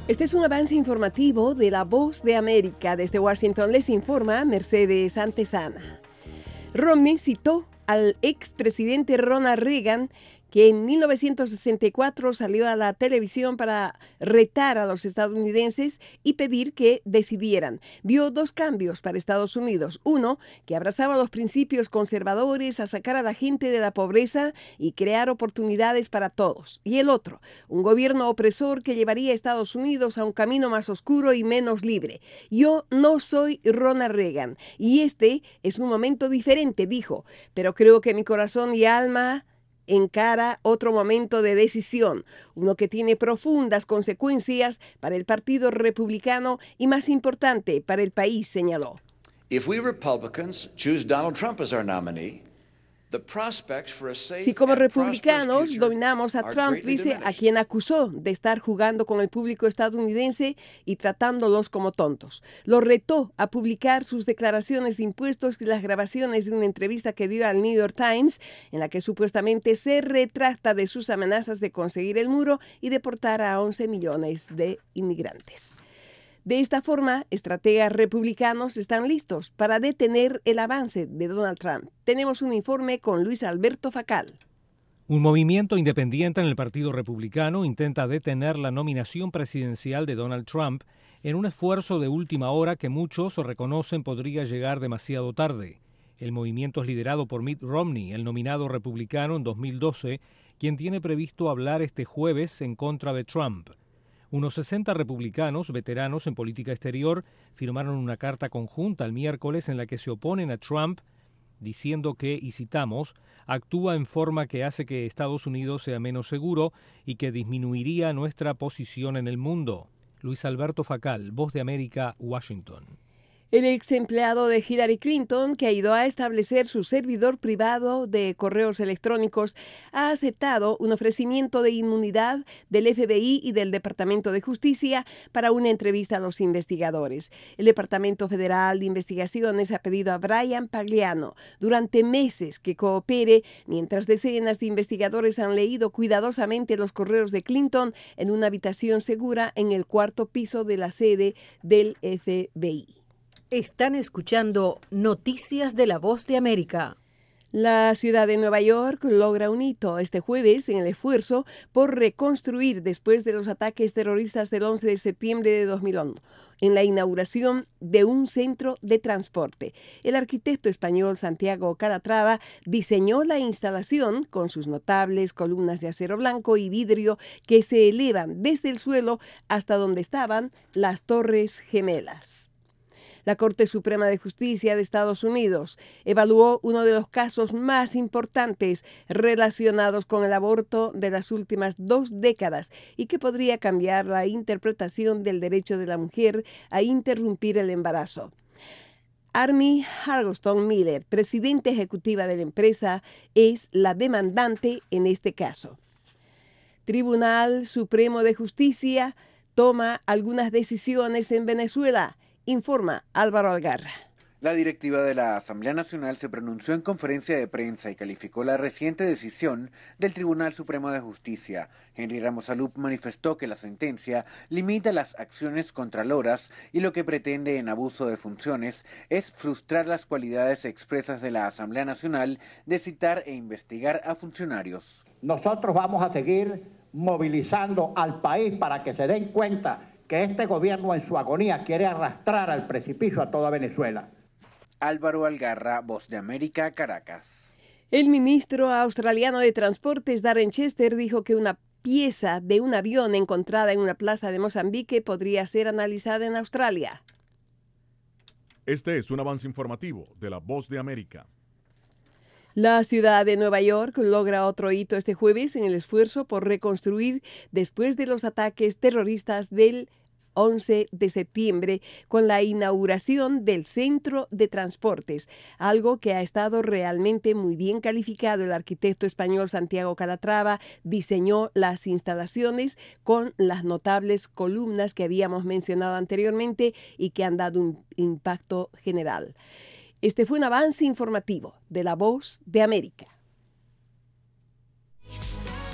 Este es un avance informativo de La Voz de América. Desde Washington les informa Mercedes Antesana. Romney citó al expresidente Ronald Reagan, que en 1964 salió a la televisión para retar a los estadounidenses y pedir que decidieran. Vio dos cambios para Estados Unidos. Uno, que abrazaba los principios conservadores a sacar a la gente de la pobreza y crear oportunidades para todos. Y el otro, un gobierno opresor que llevaría a Estados Unidos a un camino más oscuro y menos libre. Yo no soy Ronald Reagan y este es un momento diferente, dijo, pero creo que mi corazón y alma encara otro momento de decisión, uno que tiene profundas consecuencias para el Partido Republicano y, más importante, para el país, señaló. If we Republicans choose Donald Trump as our nominee, si como republicanos dominamos a Trump, dice, a quien acusó de estar jugando con el público estadounidense y tratándolos como tontos. Lo retó a publicar sus declaraciones de impuestos y las grabaciones de una entrevista que dio al New York Times, en la que supuestamente se retracta de sus amenazas de conseguir el muro y deportar a 11 millones de inmigrantes. De esta forma, estrategas republicanos están listos para detener el avance de Donald Trump. Tenemos un informe con Luis Alberto Facal. Un movimiento independiente en el Partido Republicano intenta detener la nominación presidencial de Donald Trump en un esfuerzo de última hora que muchos reconocen podría llegar demasiado tarde. El movimiento es liderado por Mitt Romney, el nominado republicano en 2012, quien tiene previsto hablar este jueves en contra de Trump. Unos 60 republicanos, veteranos en política exterior, firmaron una carta conjunta el miércoles en la que se oponen a Trump, diciendo que, y citamos, actúa en forma que hace que Estados Unidos sea menos seguro y que disminuiría nuestra posición en el mundo. Luis Alberto Facal, Voz de América, Washington. El ex empleado de Hillary Clinton, que ayudó a establecer su servidor privado de correos electrónicos, ha aceptado un ofrecimiento de inmunidad del FBI y del Departamento de Justicia para una entrevista a los investigadores. El Departamento Federal de Investigaciones ha pedido a Brian Pagliano durante meses que coopere, mientras decenas de investigadores han leído cuidadosamente los correos de Clinton en una habitación segura en el cuarto piso de la sede del FBI. Están escuchando Noticias de La Voz de América. La ciudad de Nueva York logra un hito este jueves en el esfuerzo por reconstruir después de los ataques terroristas del 11 de septiembre de 2001, en la inauguración de un centro de transporte. El arquitecto español Santiago Calatrava diseñó la instalación con sus notables columnas de acero blanco y vidrio que se elevan desde el suelo hasta donde estaban las Torres Gemelas. La Corte Suprema de Justicia de Estados Unidos evaluó uno de los casos más importantes relacionados con el aborto de las últimas 2 décadas y que podría cambiar la interpretación del derecho de la mujer a interrumpir el embarazo. Amy Hargoston Miller, presidenta ejecutiva de la empresa, es la demandante en este caso. Tribunal Supremo de Justicia toma algunas decisiones en Venezuela, informa Álvaro Algarra. La directiva de la Asamblea Nacional se pronunció en conferencia de prensa y calificó la reciente decisión del Tribunal Supremo de Justicia. Henry Ramos Alup manifestó que la sentencia limita las acciones contraloras y lo que pretende en abuso de funciones es frustrar las cualidades expresas de la Asamblea Nacional de citar e investigar a funcionarios. Nosotros vamos a seguir movilizando al país para que se den cuenta que este gobierno en su agonía quiere arrastrar al precipicio a toda Venezuela. Álvaro Algarra, Voz de América, Caracas. El ministro australiano de Transportes, Darren Chester, dijo que una pieza de un avión encontrada en una plaza de Mozambique podría ser analizada en Australia. Este es un avance informativo de la Voz de América. La ciudad de Nueva York logra otro hito este jueves en el esfuerzo por reconstruir después de los ataques terroristas del 11 de septiembre con la inauguración del centro de transportes, algo que ha estado realmente muy bien calificado. El arquitecto español Santiago Calatrava diseñó las instalaciones con las notables columnas que habíamos mencionado anteriormente y que han dado un impacto general. Este fue un avance informativo de La Voz de América.